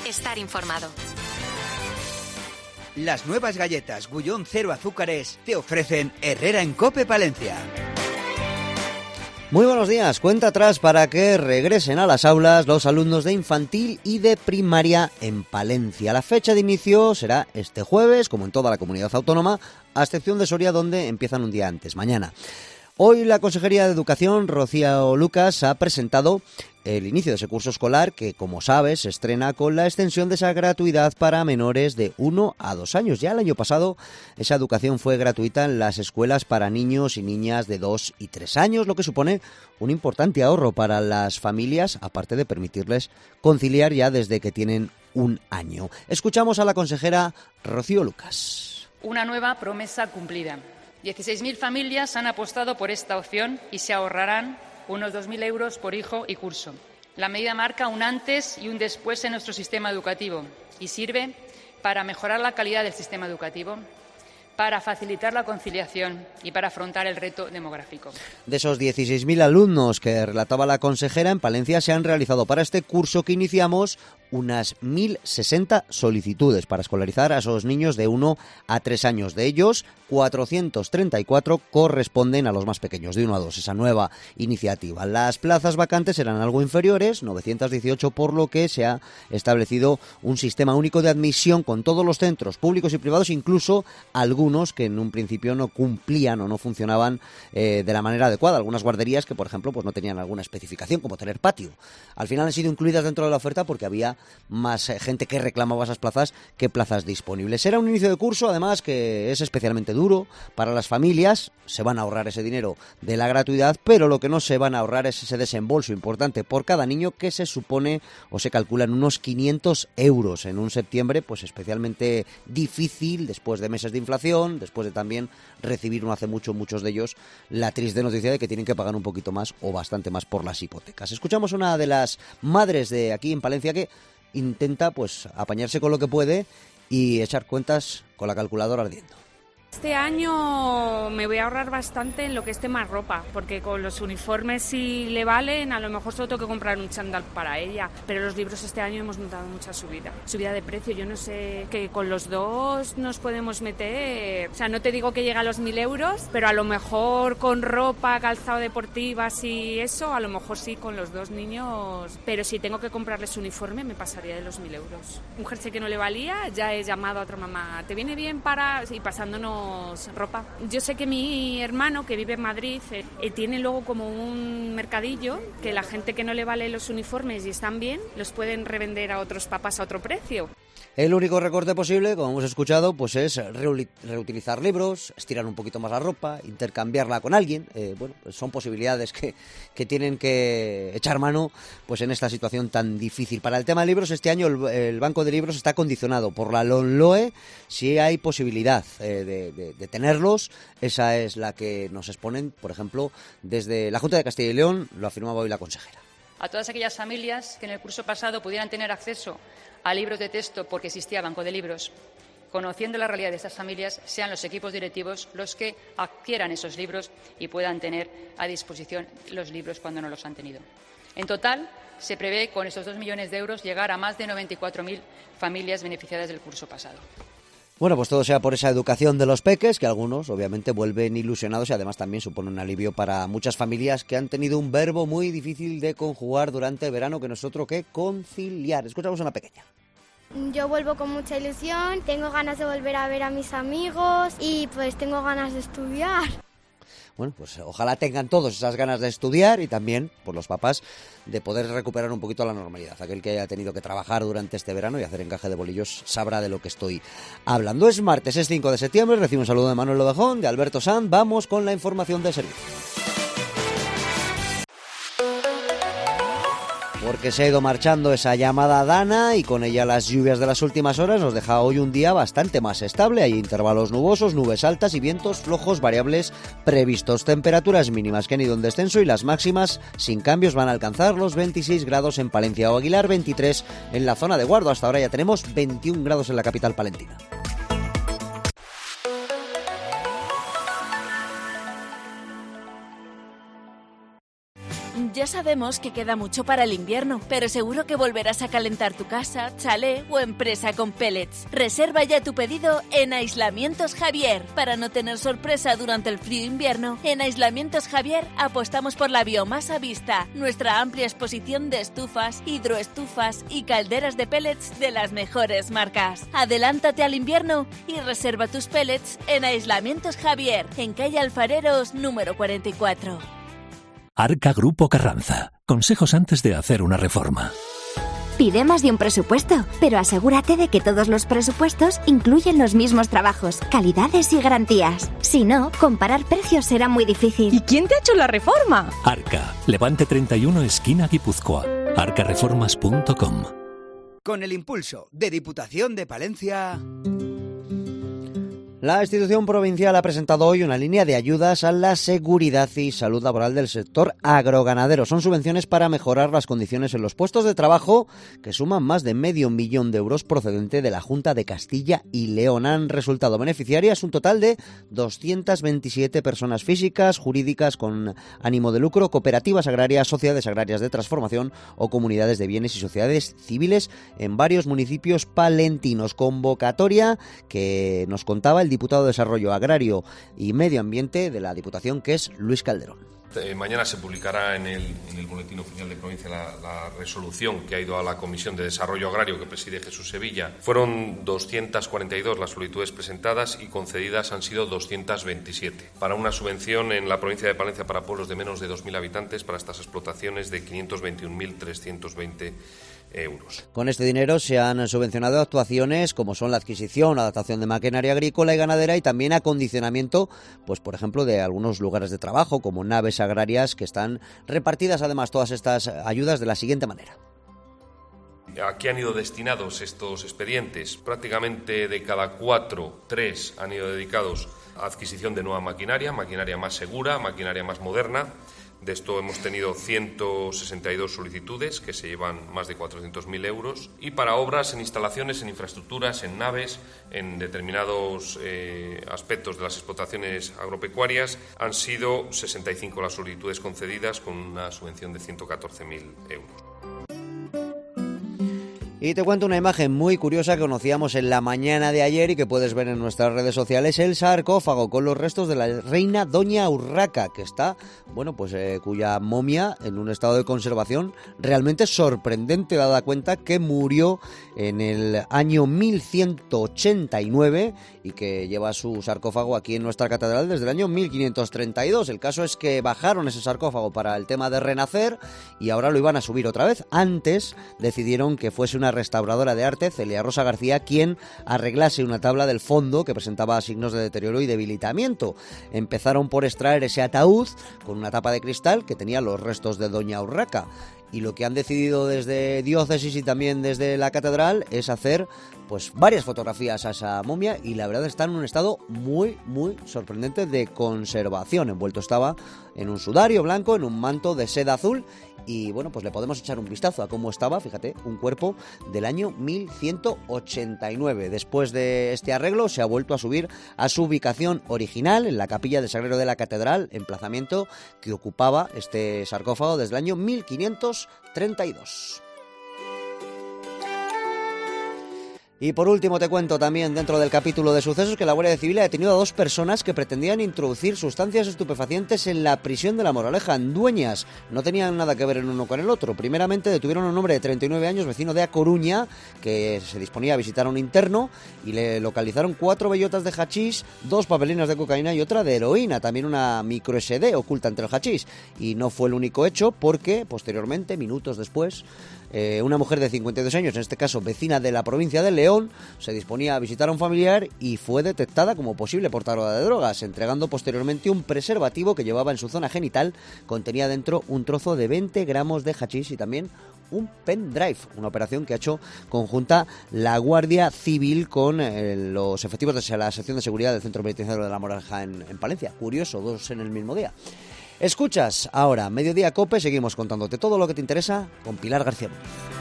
estar informado. Las nuevas galletas Gullón Cero Azúcares te ofrecen Herrera en Cope Palencia. Muy buenos días. Cuenta atrás para que regresen a las aulas los alumnos de infantil y de primaria en Palencia. La fecha de inicio será este jueves, como en toda la comunidad autónoma, a excepción de Soria, donde empiezan un día antes, mañana. Hoy la Consejería de Educación, Rocío Lucas, ha presentado el inicio de ese curso escolar que, como sabes, se estrena con la extensión de esa gratuidad para menores de 1 a 2 años. Ya el año pasado esa educación fue gratuita en las escuelas para niños y niñas de 2 y 3 años, lo que supone un importante ahorro para las familias, aparte de permitirles conciliar ya desde que tienen un año. Escuchamos a la consejera Rocío Lucas. Una nueva promesa cumplida. 16.000 familias han apostado por esta opción y se ahorrarán unos 2.000 euros por hijo y curso. La medida marca un antes y un después en nuestro sistema educativo y sirve para mejorar la calidad del sistema educativo, para facilitar la conciliación y para afrontar el reto demográfico. De esos 16.000 alumnos que relataba la consejera, en Palencia se han realizado para este curso que iniciamos unas 1.060 solicitudes para escolarizar a esos niños de 1 a 3 años. De ellos, 434 corresponden a los más pequeños, de 1 a 2, esa nueva iniciativa. Las plazas vacantes eran algo inferiores, 918, por lo que se ha establecido un sistema único de admisión con todos los centros públicos y privados, incluso algunos que en un principio no cumplían o no funcionaban de la manera adecuada. Algunas guarderías que, por ejemplo, pues no tenían alguna especificación, como tener patio. Al final han sido incluidas dentro de la oferta porque había más gente que reclamaba esas plazas que plazas disponibles. Era un inicio de curso, además, que es especialmente duro para las familias. Se van a ahorrar ese dinero de la gratuidad, pero lo que no se van a ahorrar es ese desembolso importante por cada niño, que se supone o se calcula en unos 500 euros en un septiembre pues especialmente difícil, después de meses de inflación, después de también recibir no hace mucho muchos de ellos la triste noticia de que tienen que pagar un poquito más o bastante más por las hipotecas. Escuchamos a una de las madres de aquí en Palencia que intenta pues apañarse con lo que puede y echar cuentas con la calculadora ardiendo. Este año me voy a ahorrar bastante en lo que es tema ropa, porque con los uniformes si le valen, a lo mejor solo tengo que comprar un chándal para ella, pero los libros este año hemos notado mucha subida de precio. Yo no sé, que con los dos nos podemos meter, o sea, no te digo que llega a los 1.000 euros, pero a lo mejor con ropa, calzado deportivas y eso, a lo mejor sí con los dos niños, pero si tengo que comprarles uniforme me pasaría de los 1.000 euros. Un jersey que no le valía, ya he llamado a otra mamá, ¿te viene bien para...? Y pasándonos ropa. Yo sé que mi hermano, que vive en Madrid, tiene luego como un mercadillo que la gente que no le vale los uniformes y están bien, los pueden revender a otros papás a otro precio. El único recorte posible, como hemos escuchado, pues es reutilizar libros, estirar un poquito más la ropa, intercambiarla con alguien. Bueno, pues son posibilidades que tienen que echar mano pues en esta situación tan difícil. Para el tema de libros, este año el Banco de Libros está condicionado por la LONLOE. Si hay posibilidad de tenerlos, esa es la que nos exponen, por ejemplo, desde la Junta de Castilla y León, lo afirmaba hoy la consejera. A todas aquellas familias que en el curso pasado pudieran tener acceso a libros de texto porque existía Banco de Libros, conociendo la realidad de estas familias, sean los equipos directivos los que adquieran esos libros y puedan tener a disposición los libros cuando no los han tenido. En total, se prevé con estos 2 millones de euros llegar a más de 94.000 familias beneficiadas del curso pasado. Bueno, pues todo sea por esa educación de los peques, que algunos obviamente vuelven ilusionados y además también supone un alivio para muchas familias que han tenido un verbo muy difícil de conjugar durante el verano, que no es otro que conciliar. Escuchamos una pequeña. Yo vuelvo con mucha ilusión, tengo ganas de volver a ver a mis amigos y pues tengo ganas de estudiar. Bueno, pues ojalá tengan todos esas ganas de estudiar y también, por los papás, de poder recuperar un poquito la normalidad. Aquel que haya tenido que trabajar durante este verano y hacer encaje de bolillos sabrá de lo que estoy hablando. Es martes, es 5 de septiembre, recibo un saludo de Manuel Lodejón, de Alberto Sanz. Vamos con la información de servicio. Porque se ha ido marchando esa llamada Dana y con ella las lluvias de las últimas horas nos deja hoy un día bastante más estable. Hay intervalos nubosos, nubes altas y vientos flojos variables previstos. Temperaturas mínimas que han ido en descenso y las máximas sin cambios van a alcanzar los 26 grados en Palencia o Aguilar, 23 en la zona de Guardo. Hasta ahora ya tenemos 21 grados en la capital palentina. Ya Ya sabemos que queda mucho para el invierno, pero seguro que volverás a calentar tu casa, chalet o empresa con pellets. Reserva ya tu pedido en Aislamientos Javier. Para no tener sorpresa durante el frío invierno, en Aislamientos Javier apostamos por la biomasa vista, nuestra amplia exposición de estufas, hidroestufas y calderas de pellets de las mejores marcas. Adelántate al invierno y reserva tus pellets en Aislamientos Javier, en calle Alfareros número 44. Arca Grupo Carranza. Consejos antes de hacer una reforma. Pide más de un presupuesto, pero asegúrate de que todos los presupuestos incluyen los mismos trabajos, calidades y garantías. Si no, comparar precios será muy difícil. ¿Y quién te ha hecho la reforma? Arca, Levante 31, esquina Guipúzcoa. arcareformas.com. Con el impulso de Diputación de Palencia... La institución provincial ha presentado hoy una línea de ayudas a la seguridad y salud laboral del sector agroganadero. Son subvenciones para mejorar las condiciones en los puestos de trabajo que suman más de 500.000 euros procedente de la Junta de Castilla y León. Han resultado beneficiarias un total de 227 personas físicas, jurídicas con ánimo de lucro, cooperativas agrarias, sociedades agrarias de transformación o comunidades de bienes y sociedades civiles en varios municipios palentinos. Convocatoria que nos contaba el diputado de Desarrollo Agrario y Medio Ambiente de la Diputación, que es Luis Calderón. Mañana se publicará en el Boletín Oficial de Provincia la resolución que ha ido a la Comisión de Desarrollo Agrario que preside Jesús Sevilla. Fueron 242 las solicitudes presentadas y concedidas han sido 227. Para una subvención en la provincia de Palencia para pueblos de menos de 2.000 habitantes para estas explotaciones de 521.320 euros. Con este dinero se han subvencionado actuaciones como son la adquisición, adaptación de maquinaria agrícola y ganadera y también acondicionamiento, pues por ejemplo, de algunos lugares de trabajo como naves agrarias que están repartidas además todas estas ayudas de la siguiente manera. ¿A qué han ido destinados estos expedientes? Prácticamente de cada 4, 3 han ido dedicados a adquisición de nueva maquinaria más segura, maquinaria más moderna. De esto hemos tenido 162 solicitudes que se llevan más de 400.000 euros y para obras en instalaciones, en infraestructuras, en naves, en determinados aspectos de las explotaciones agropecuarias han sido 65 las solicitudes concedidas con una subvención de 114.000 euros. Y te cuento una imagen muy curiosa que conocíamos en la mañana de ayer y que puedes ver en nuestras redes sociales, el sarcófago con los restos de la reina Doña Urraca, que está, cuya momia en un estado de conservación realmente sorprendente, dada cuenta que murió en el año 1189 y que lleva su sarcófago aquí en nuestra catedral desde el año 1532. El caso es que bajaron ese sarcófago para el tema de renacer y ahora lo iban a subir otra vez. Antes decidieron que fuese una restauradora de arte, Celia Rosa García, quien arreglase una tabla del fondo que presentaba signos de deterioro y debilitamiento. Empezaron por extraer ese ataúd con una tapa de cristal que tenía los restos de Doña Urraca. Y lo que han decidido desde diócesis y también desde la catedral es hacer varias fotografías a esa momia y la verdad está en un estado muy, muy sorprendente de conservación. Envuelto estaba en un sudario blanco, en un manto de seda azul y le podemos echar un vistazo a cómo estaba, fíjate, un cuerpo del año 1189. Después de este arreglo se ha vuelto a subir a su ubicación original en la capilla del Sagrario de la Catedral, emplazamiento que ocupaba este sarcófago desde el año 1532. Y por último te cuento también dentro del capítulo de sucesos que la Guardia Civil ha detenido a 2 personas que pretendían introducir sustancias estupefacientes en la prisión de La Moraleja, en Dueñas. No tenían nada que ver el uno con el otro. Primeramente detuvieron a un hombre de 39 años, vecino de A Coruña, que se disponía a visitar a un interno y le localizaron 4 bellotas de hachís, 2 papelinas de cocaína y otra de heroína, también una micro SD oculta entre el hachís. Y no fue el único hecho porque posteriormente, minutos después, una mujer de 52 años, en este caso vecina de la provincia de León, se disponía a visitar a un familiar y fue detectada como posible portadora de drogas, entregando posteriormente un preservativo que llevaba en su zona genital, contenía dentro un trozo de 20 gramos de hachís y también un pendrive, una operación que ha hecho conjunta la Guardia Civil con los efectivos de la sección de seguridad del Centro Penitenciario de La Moraleja en Palencia. Curioso, 2 en el mismo día. Escuchas ahora Mediodía Cope, seguimos contándote todo lo que te interesa con Pilar García Muñoz.